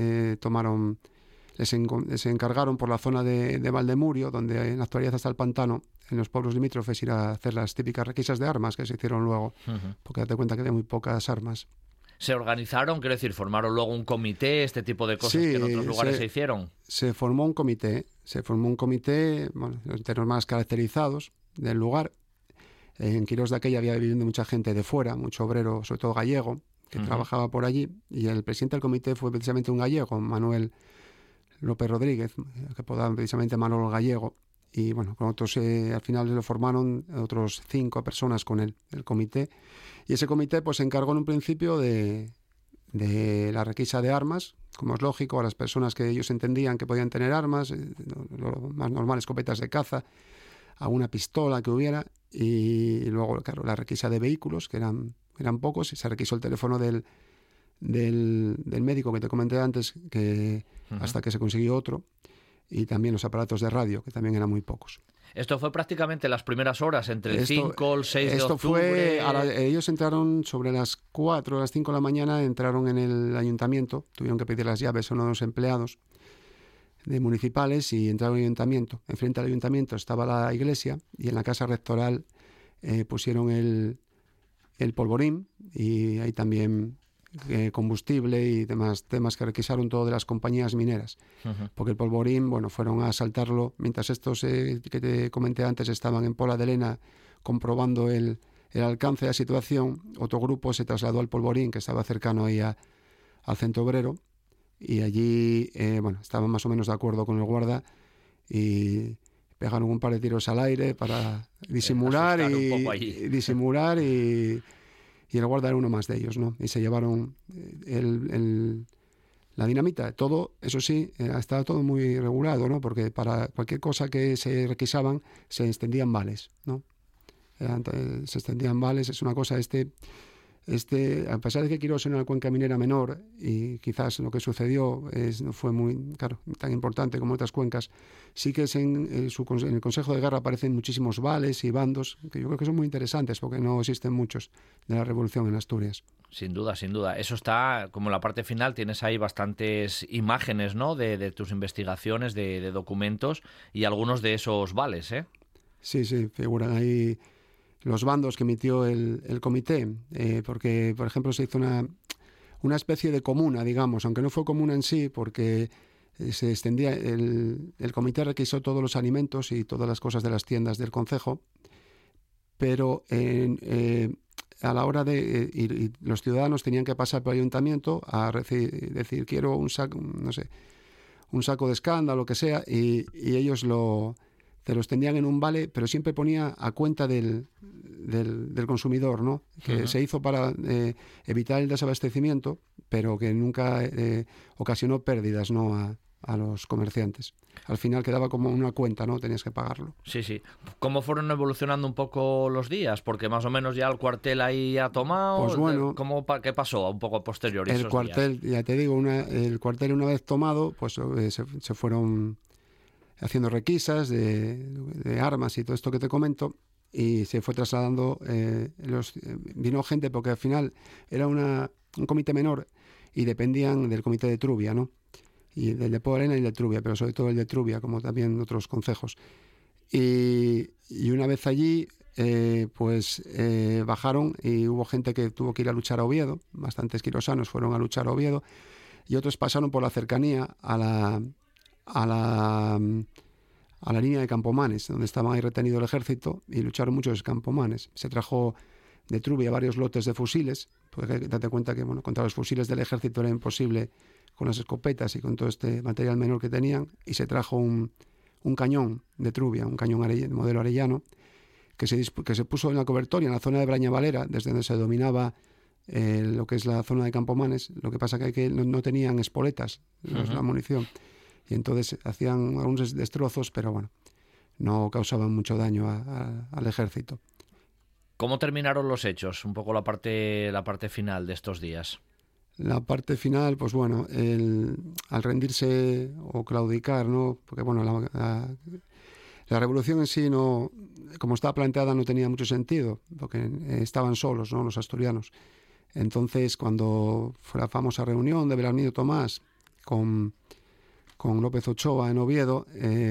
les encargaron por la zona de Valdemurio, donde en la actualidad está el pantano, en los pueblos limítrofes, ir a hacer las típicas requisas de armas que se hicieron luego, porque date cuenta que había muy pocas armas. ¿Se organizaron? Quiero decir, ¿formaron luego un comité, este tipo de cosas que en otros lugares se hicieron? Se formó un comité, de los más caracterizados del lugar. En Quirós de aquella había viviendo mucha gente de fuera, mucho obrero, sobre todo gallego, que trabajaba por allí, y el presidente del comité fue precisamente un gallego, Manuel López Rodríguez, que apodaban precisamente Manolo Gallego, y bueno, con otros, al final lo formaron otros 5 personas con el comité, y ese comité pues se encargó en un principio de la requisa de armas, como es lógico, a las personas que ellos entendían que podían tener armas, lo más normal, escopetas de caza, alguna pistola que hubiera, y luego, claro, la requisa de vehículos, que eran pocos, y se requisó el teléfono del médico que te comenté antes, que hasta que se consiguió otro, y también los aparatos de radio, que también eran muy pocos. Esto fue prácticamente las primeras horas, entre el 5 y el 6 de octubre. Ellos entraron sobre las 4, a las 5 de la mañana, entraron en el ayuntamiento, tuvieron que pedir las llaves a uno de los empleados de municipales y entraron al ayuntamiento. Enfrente al ayuntamiento estaba la iglesia y en la casa rectoral pusieron el polvorín, y hay también combustible y demás temas que requisaron todo de las compañías mineras, porque el polvorín, bueno, fueron a asaltarlo mientras estos que te comenté antes estaban en Pola de Lena comprobando el alcance de la situación. Otro grupo se trasladó al polvorín, que estaba cercano ahí al centro obrero, y allí bueno, estaban más o menos de acuerdo con el guarda y pegaron un par de tiros al aire para disimular y el guarda era uno más de ellos, ¿no? Y se llevaron la dinamita. Todo, eso sí, estaba todo muy regulado, ¿no? Porque para cualquier cosa que se requisaban se extendían vales, ¿no? Se extendían vales, es una cosa, a pesar de que Quirós era una cuenca minera menor y quizás lo que sucedió no fue muy, claro, tan importante como otras cuencas, sí que en el Consejo de Guerra aparecen muchísimos vales y bandos que yo creo que son muy interesantes porque no existen muchos de la Revolución en Asturias. Sin duda, sin duda. Eso está, como en la parte final, tienes ahí bastantes imágenes, ¿no? de tus investigaciones, de documentos y algunos de esos vales, ¿eh? Sí, figuran ahí los bandos que emitió el comité, porque, por ejemplo, se hizo una especie de comuna, digamos, aunque no fue comuna en sí, porque se extendía, el comité requisó todos los alimentos y todas las cosas de las tiendas del concejo, pero a la hora de y los ciudadanos tenían que pasar por el ayuntamiento a decir quiero un saco, no sé, un saco de escándalo, lo que sea, y ellos te los tenían en un vale, pero siempre ponía a cuenta del consumidor, ¿no? Que se hizo para evitar el desabastecimiento, pero que nunca ocasionó pérdidas, ¿no? a los comerciantes. Al final quedaba como una cuenta, ¿no? Tenías que pagarlo. Sí. ¿Cómo fueron evolucionando un poco los días? Porque más o menos ya el cuartel ahí ha tomado. Pues bueno, ¿qué pasó un poco a posteriori? El cuartel, días? Ya te digo, el cuartel una vez tomado, pues se fueron haciendo requisas de armas y todo esto que te comento, y se fue trasladando, vino gente porque al final era un comité menor y dependían del comité de Trubia, ¿no? Y del de Pola de Lena y de Trubia, pero sobre todo el de Trubia, como también otros concejos. Y una vez allí, bajaron y hubo gente que tuvo que ir a luchar a Oviedo, bastantes quirosanos fueron a luchar a Oviedo, y otros pasaron por la cercanía a la línea de Campomanes, donde estaba ahí retenido el ejército, y lucharon muchos campomanes. Se trajo de Trubia varios lotes de fusiles, porque date cuenta que contra los fusiles del ejército era imposible con las escopetas y con todo este material menor que tenían, y se trajo un cañón de Trubia, un cañón modelo Arellano, que se puso en la cobertoria, en la zona de Brañavalera, desde donde se dominaba lo que es la zona de Campomanes. Lo que pasa que no tenían espoletas, la munición, y entonces hacían algunos destrozos, pero bueno, no causaban mucho daño al ejército. ¿Cómo terminaron los hechos? Un poco la parte final de estos días. La parte final, pues bueno, al rendirse o claudicar, ¿no? Porque bueno, la revolución en sí, no, como estaba planteada, no tenía mucho sentido, porque estaban solos, ¿no? Los asturianos. Entonces, cuando fue la famosa reunión de Belarmino Tomás con López Ochoa en Oviedo,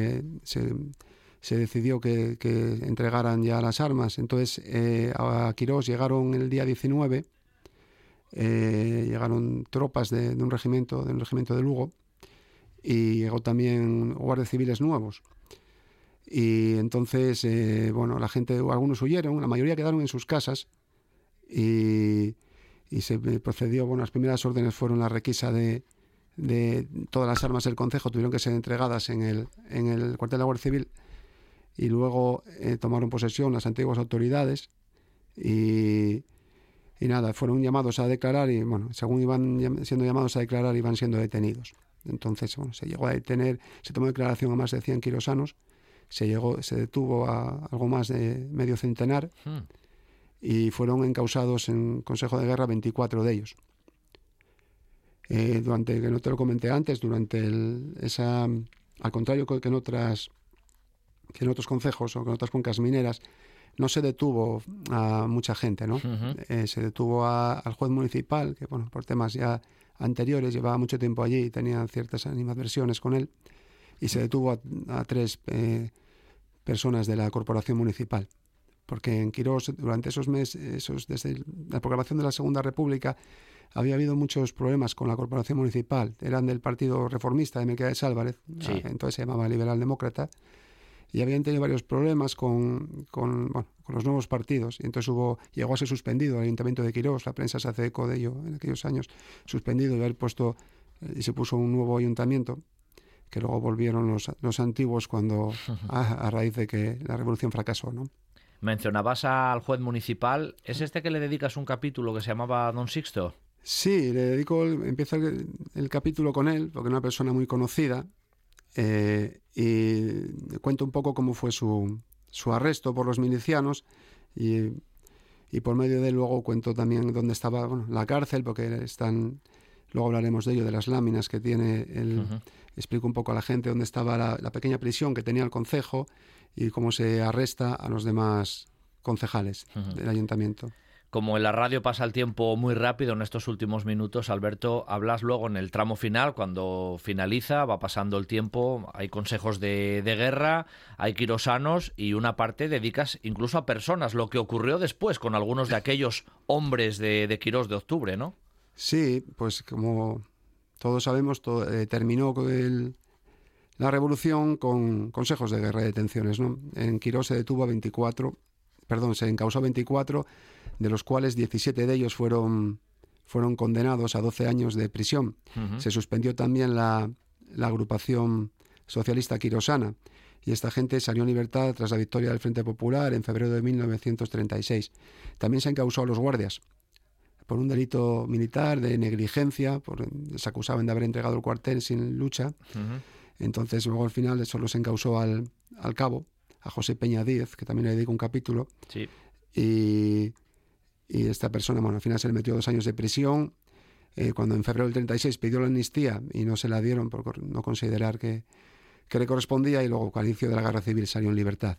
se decidió que entregaran ya las armas. Entonces, a Quirós llegaron el día 19, llegaron tropas de un regimiento de Lugo, y llegó también guardias civiles nuevos. Y entonces, la gente, algunos huyeron, la mayoría quedaron en sus casas, y se procedió, las primeras órdenes fueron la requisa de todas las armas del concejo, tuvieron que ser entregadas en el cuartel de la Guardia Civil, y luego tomaron posesión las antiguas autoridades y nada, fueron llamados a declarar y, bueno, según iban siendo llamados a declarar, iban siendo detenidos. Entonces, bueno, se llegó a detener, se tomó declaración a más de 100 quirosanos, se detuvo a algo más de medio centenar y fueron encausados en Consejo de Guerra 24 de ellos. Durante, que no te lo comenté antes, durante al contrario que en otros concejos o que en otras cuencas mineras, no se detuvo a mucha gente, ¿no? Se detuvo al juez municipal, que, bueno, por temas ya anteriores, llevaba mucho tiempo allí y tenía ciertas animadversiones con él, y se detuvo a 3 personas de la corporación municipal. Porque en Quirós, durante esos meses, desde la proclamación de la Segunda República, había habido muchos problemas con la corporación municipal. Eran del Partido Reformista de Melquiades Álvarez, sí. Entonces se llamaba Liberal Demócrata, y habían tenido varios problemas con los nuevos partidos, y entonces llegó a ser suspendido el Ayuntamiento de Quirós, la prensa se hace eco de ello en aquellos años, suspendido, y se puso un nuevo ayuntamiento, que luego volvieron los antiguos cuando a raíz de que la revolución fracasó, ¿no? Mencionabas al juez municipal. ¿Es este que le dedicas un capítulo que se llamaba Don Sixto? Sí, empieza el capítulo con él, porque es una persona muy conocida, y cuento un poco cómo fue su arresto por los milicianos, y por medio de él luego cuento también dónde estaba, bueno, la cárcel, porque luego hablaremos de ello, de las láminas que tiene explico un poco a la gente dónde estaba la pequeña prisión que tenía el concejo y cómo se arresta a los demás concejales del ayuntamiento. Como en la radio pasa el tiempo muy rápido en estos últimos minutos, Alberto, hablas luego en el tramo final, cuando finaliza, va pasando el tiempo, hay consejos de guerra, hay quirosanos y una parte dedicas incluso a personas, lo que ocurrió después con algunos de aquellos hombres de Quirós de octubre, ¿no? Sí, pues como todos sabemos, terminó la revolución con consejos de guerra y detenciones, ¿no? En Quirós se encausó 24, de los cuales 17 de ellos fueron condenados a 12 años de prisión. Se suspendió también la agrupación socialista quirosana, y esta gente salió en libertad tras la victoria del Frente Popular en febrero de 1936. También se encausó a los guardias por un delito militar de negligencia, se acusaban de haber entregado el cuartel sin lucha. Entonces luego al final solo se encausó al cabo, a José Peña Díez, que también le dedico un capítulo. Sí. Y esta persona, bueno, al final se le metió 2 años de prisión, cuando en febrero del 36 pidió la amnistía y no se la dieron por no considerar que le correspondía, y luego al inicio de la guerra civil salió en libertad.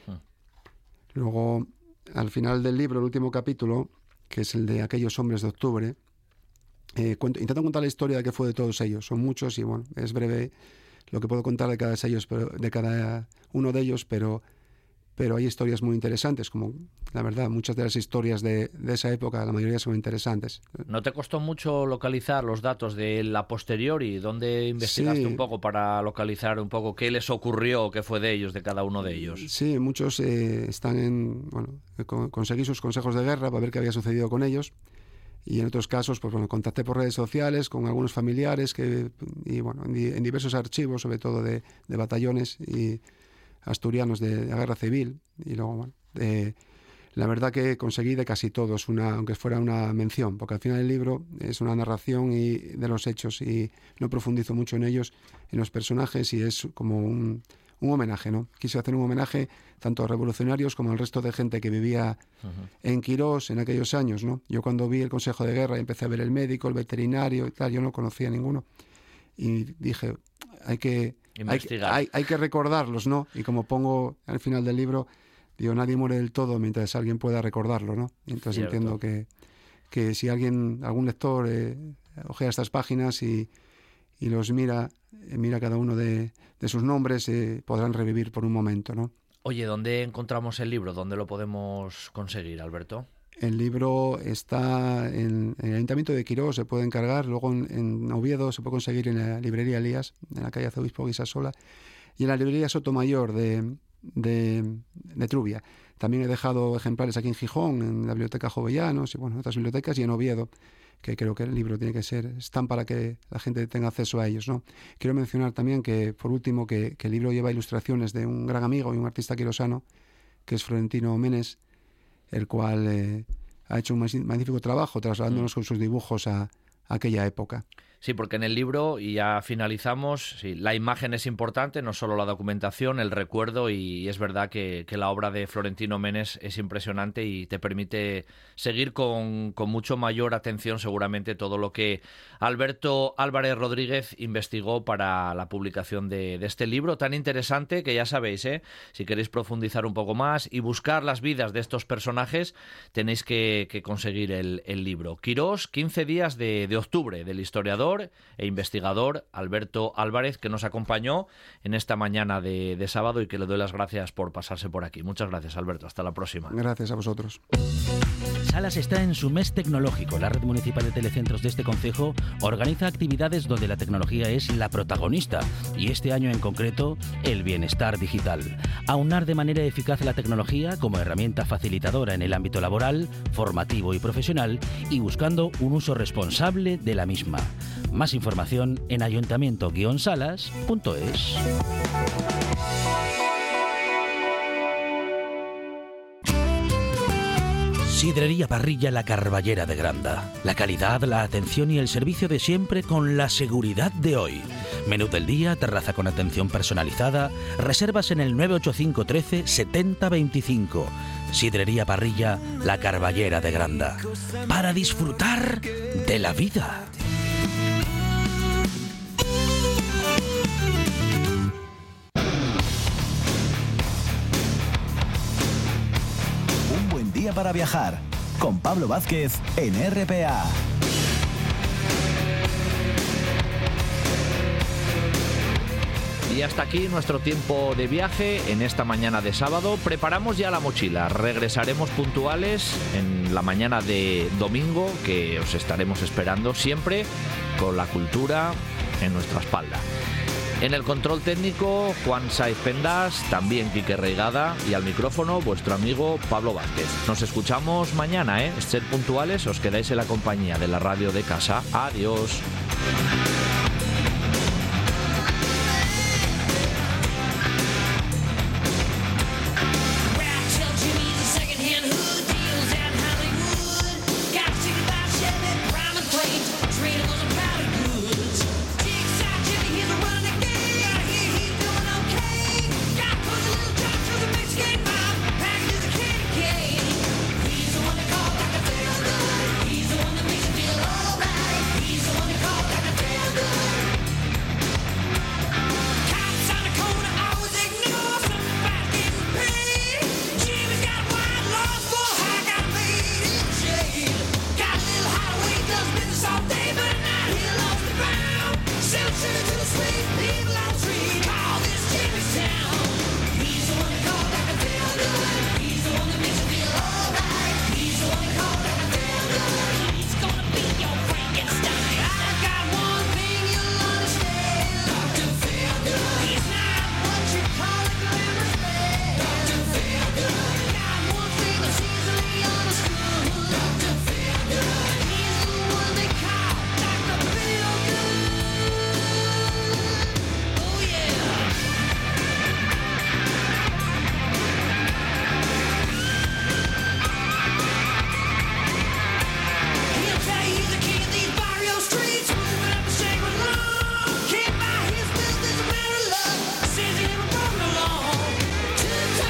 Luego, al final del libro, el último capítulo, que es el de aquellos hombres de octubre, intento contar la historia de qué fue de todos ellos. Son muchos y, bueno, es breve lo que puedo contar de cada uno de ellos, pero hay historias muy interesantes, como, la verdad, muchas de las historias de esa época, la mayoría son interesantes. ¿No te costó mucho localizar los datos de la posteriori? ¿Dónde investigaste un poco para localizar un poco qué les ocurrió, qué fue de ellos, de cada uno de ellos? Sí, muchos conseguí sus consejos de guerra para ver qué había sucedido con ellos, y en otros casos, pues bueno, contacté por redes sociales con algunos familiares y bueno, en diversos archivos, sobre todo de batallones y asturianos de la guerra civil, y luego, bueno, la verdad que conseguí de casi todos, aunque fuera una mención, porque al final el libro es una narración de los hechos, y no profundizo mucho en ellos, en los personajes, y es como un homenaje, ¿no? Quise hacer un homenaje tanto a revolucionarios como al resto de gente que vivía en Quirós en aquellos años, ¿no? Yo cuando vi el Consejo de Guerra y empecé a ver el médico, el veterinario y tal, yo no conocía a ninguno, y dije, hay que recordarlos, ¿no? Y como pongo al final del libro, digo, nadie muere del todo mientras alguien pueda recordarlo, ¿no? Y entonces Cierto. entiendo que si algún lector ojea estas páginas y los mira cada uno de sus nombres, podrán revivir por un momento, ¿no? Oye, ¿dónde encontramos el libro? ¿Dónde lo podemos conseguir, Alberto? El libro está en el Ayuntamiento de Quirós, se puede encargar, luego en Oviedo se puede conseguir en la librería Elías, en la calle Arzobispo Guisasola, y en la librería Sotomayor de Trubia. También he dejado ejemplares aquí en Gijón, en la Biblioteca Jovellanos, y bueno, en otras bibliotecas, y en Oviedo, que creo que el libro tiene que ser, están para que la gente tenga acceso a ellos, ¿no? Quiero mencionar también que, por último, que el libro lleva ilustraciones de un gran amigo y un artista quirosano, que es Florentino Menes, el cual ha hecho un magnífico trabajo trasladándonos con sus dibujos a aquella época. Sí, porque en el libro, y ya finalizamos, sí, la imagen es importante, no solo la documentación, el recuerdo, y es verdad que la obra de Florentino Menes es impresionante y te permite seguir con mucho mayor atención seguramente todo lo que Alberto Álvarez Rodríguez investigó para la publicación de este libro tan interesante que ya sabéis, si queréis profundizar un poco más y buscar las vidas de estos personajes, tenéis que conseguir el libro. Quirós, 15 días de octubre, del historiador e investigador Alberto Álvarez, que nos acompañó en esta mañana de sábado y que le doy las gracias por pasarse por aquí. Muchas gracias, Alberto. Hasta la próxima. Gracias a vosotros. Salas está en su mes tecnológico. La Red Municipal de Telecentros de este concejo organiza actividades donde la tecnología es la protagonista y este año en concreto el bienestar digital. Aunar de manera eficaz la tecnología como herramienta facilitadora en el ámbito laboral, formativo y profesional y buscando un uso responsable de la misma. Más información en ayuntamiento-salas.es. Sidrería Parrilla La Carballera de Granda. La calidad, la atención y el servicio de siempre con la seguridad de hoy. Menú del día, terraza con atención personalizada. Reservas en el 985 13 70 25. Sidrería Parrilla La Carballera de Granda. Para disfrutar de la vida. Para viajar, con Pablo Vázquez en RPA. Y hasta aquí nuestro tiempo de viaje en esta mañana de sábado. Preparamos ya la mochila. Regresaremos puntuales en la mañana de domingo, que os estaremos esperando siempre con la cultura en nuestra espalda. En el control técnico, Juan Saiz Pendas, también Quique Reigada, y al micrófono vuestro amigo Pablo Vázquez. Nos escuchamos mañana, Sed puntuales, os quedáis en la compañía de la radio de casa. Adiós.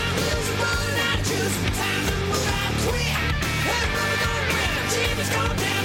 It's going down.